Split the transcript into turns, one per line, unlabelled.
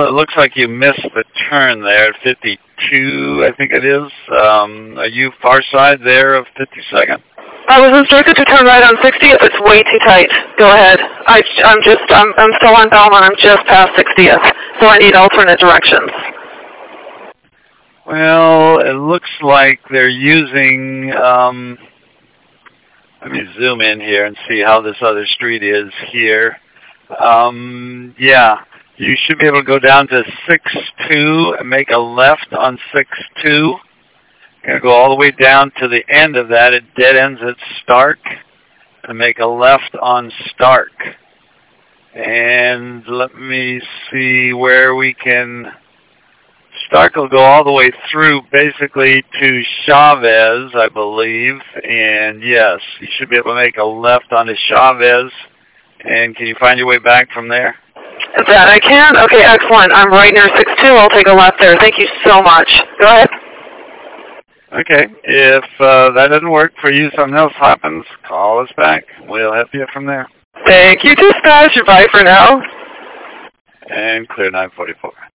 Well, it looks like you missed the turn there at 52, I think it is. Are you far side there of 52nd?
I was instructed to turn right on 60th. It's way too tight. Go ahead. I'm still on Belmont. I'm just past 60th, so I need alternate directions.
Well, it looks like they're using, let me zoom in here and see how this other street is here. Yeah, you should be able to go down to 6-2 and make a left on 6-2. Going to go all the way down to the end of that. It dead ends at Stark and make a left on Stark. And let me see where we can... Stark will go all the way through basically to Chavez, I believe. And yes, you should be able to make a left onto Chavez. And can you find your way back from there?
That I can? Okay, excellent. I'm right near 6-2. I'll take a left there. Thank you so much. Go ahead.
Okay. If that doesn't work for you, something else happens, call us back. We'll help you from there.
Thank you, dispatch. Bye for now.
And clear 944.